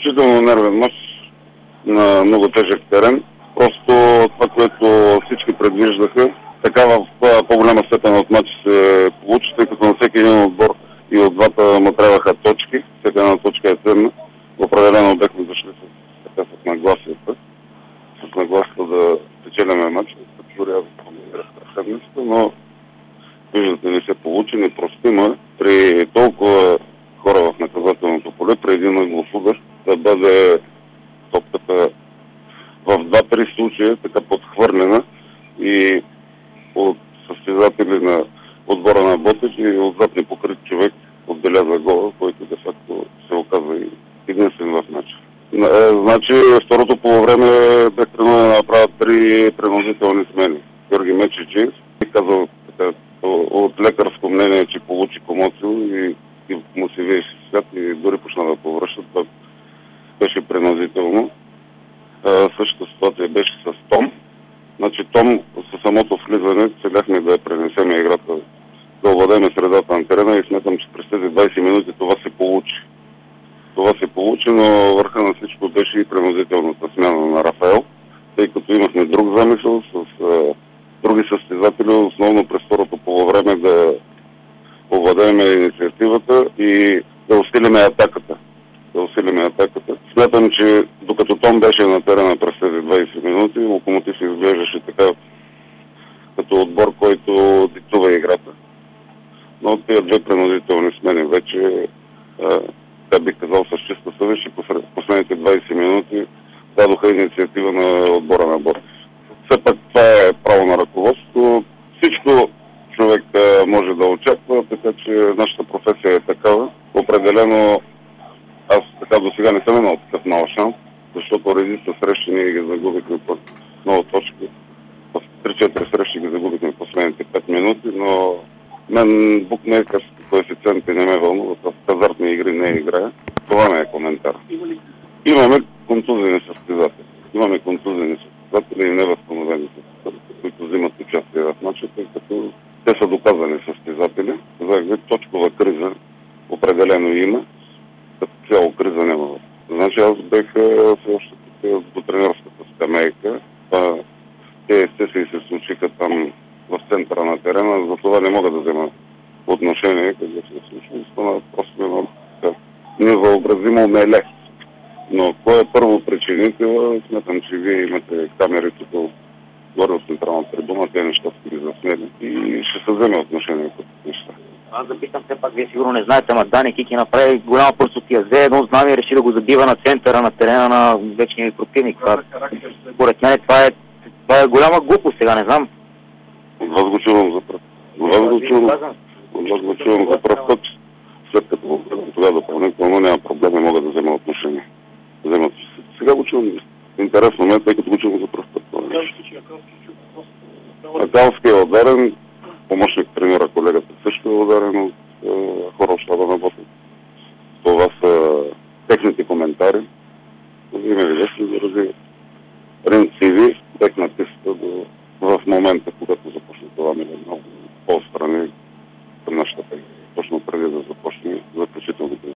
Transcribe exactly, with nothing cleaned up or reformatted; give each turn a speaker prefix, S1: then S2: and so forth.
S1: изключително нервен мач на много тежък терен. Просто това, което всички предвиждаха, така в по-голяма степен от матч се получи, тъй като на всеки един отбор и от двата му трябваха точки. Всяка една точка е ценна. Определено бяхме зашли с, така, с нагласията. С нагласията да печелиме матч. Но виждате, не се получи, непростимо при толкова хора в наказателното поле, при един ъглов удар, да бъде топката в два-три случая така подхвърлена и от състезатели на отбора на Ботев и отзад непокрит човек отбеляза гола, който де факто се оказа и единствен в матча. Значи второто полувреме бях принуден да направят три принудителни смени. Георги Мечиджиев казал така, от лекарско мнение, че получи комоцио и, и му се виеше свят и дори почна да повръща. Това беше принудително. Същата ситуация беше с Том. Значи Том със самото влизане целяхме да пренесем играта, да овладеем средата на терена и смятам, че през тези двайсет минути това се получи. Това се получи, но върха на всичко беше и принудителната смяна на Рафаел, тъй като имахме друг замисъл с а, други състезатели, основно през второто полувреме да овладеем инициативата и да усилиме атаката. Да усилиме атаката. Смятам, че докато Том беше на терена през тези двайсет минути, Локомотив изглеждаше така като отбор, който диктува играта. Но от тези две принудителни смени вече, да бих казал с чиста съвест, и последните двайсет минути дадоха инициатива на отбора на Ботев. Все пак това е право на ръководство. Всичко човек може да очаква, така че нашата професия е такава. Определено аз така до сега не съм имал такъв мал шанс, защото редица срещи ние ги загубихме по много точки. В три-четири срещи ги загубихме последните пет минути, но мен букмейкърски коефициенти не ме вълнуват, в хазартни игри не играя. Това не е коментар. Имаме контузени състезатели. Имаме контузени състезатели и невъзстановени състезатели, които взимат участие в матча, тъй като те са доказани състезатели. За точкова криза определено има. Като цяло криза няма. Значи аз бех все още до тренерската скамейка. Те естествено се случиха там в центъра на терена, за това не мога да взема отношение, къде се случва. Стана просто едно невъобразимо меле. Но кой е първо причинител? Смятам, че вие имате камери тук горе от централната трибуна, тези неща са ги заснели и ще се вземе отношение по неща.
S2: Аз да питам, все пак вие сигурно не знаете, ама Дани Кики направи голяма пръстотия. Взе едно знаме и реши да го забива на центъра на терена на вечния противник. Според мен това е, това е голяма глупост сега, не знам.
S1: От вас го чувам за пръв. От вас го чувам, от вас го чувам за пръв път. След като го гледам тогава допълнително, няма проблем, не мога да взема отношение. Вземат. Сега го чувам. Интересно ме, тъй като го чувам за пръв път. Акалски е ударен, помощник тренера колегата също е ударен от е, хора от щаба на Ботев. Това са техните коментари. Има ли лесно да развиват.